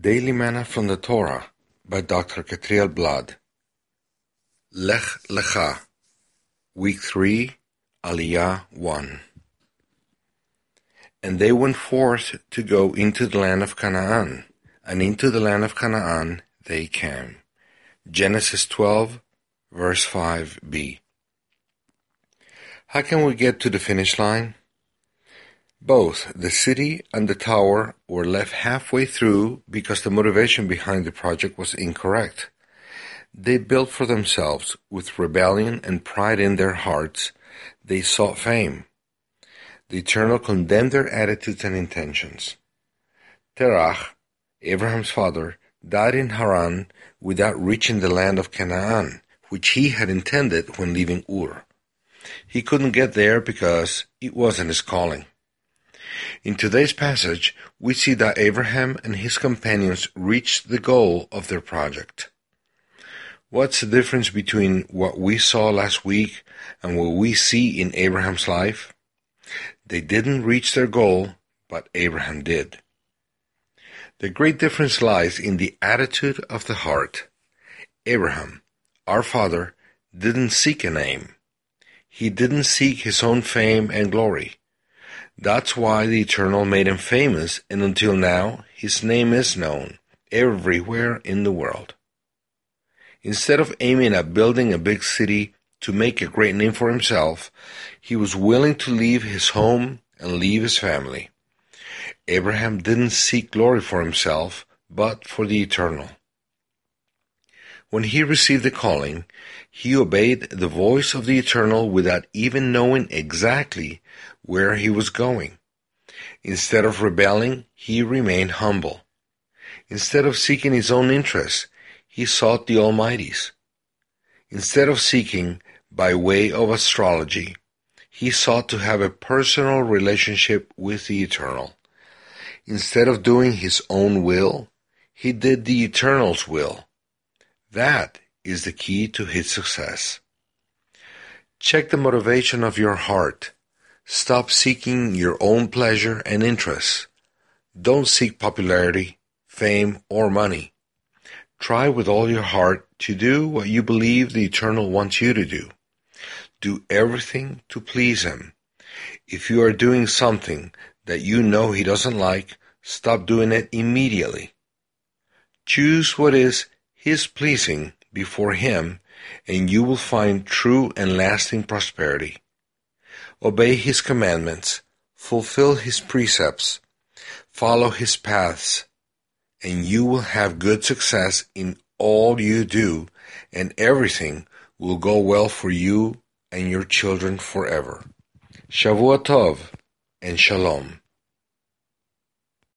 Daily Manna from the Torah by Dr. Catriel Blad. Lech Lecha, Week 3, Aliyah 1. And they went forth to go into the land of Canaan, and into the land of Canaan they came. Genesis 12, verse 5b. How can we get to the finish line? Both the city and the tower were left halfway through because the motivation behind the project was incorrect. They built for themselves with rebellion and pride in their hearts. They sought fame. The Eternal condemned their attitudes and intentions. Terach, Abraham's father, died in Haran without reaching the land of Canaan, which he had intended when leaving Ur. He couldn't get there because it wasn't his calling. In today's passage, we see that Abraham and his companions reached the goal of their project. What's the difference between what we saw last week and what we see in Abraham's life? They didn't reach their goal, but Abraham did. The great difference lies in the attitude of the heart. Abraham, our father, didn't seek a name. He didn't seek his own fame and glory. That's why the Eternal made him famous, and until now, his name is known everywhere in the world. Instead of aiming at building a big city to make a great name for himself, he was willing to leave his home and leave his family. Abraham didn't seek glory for himself, but for the Eternal. When he received the calling, he obeyed the voice of the Eternal without even knowing exactly where he was going. Instead of rebelling, he remained humble. Instead of seeking his own interests, he sought the Almighty's. Instead of seeking by way of astrology, he sought to have a personal relationship with the Eternal. Instead of doing his own will, he did the Eternal's will. That is the key to his success. Check the motivation of your heart. Stop seeking your own pleasure and interests. Don't seek popularity, fame, or money. Try with all your heart to do what you believe the Eternal wants you to do. Do everything to please Him. If you are doing something that you know He doesn't like, stop doing it immediately. Choose what is His pleasing before Him, and you will find true and lasting prosperity. Obey His commandments, fulfill His precepts, follow His paths, and you will have good success in all you do, and everything will go well for you and your children forever. Shavua Tov and Shalom.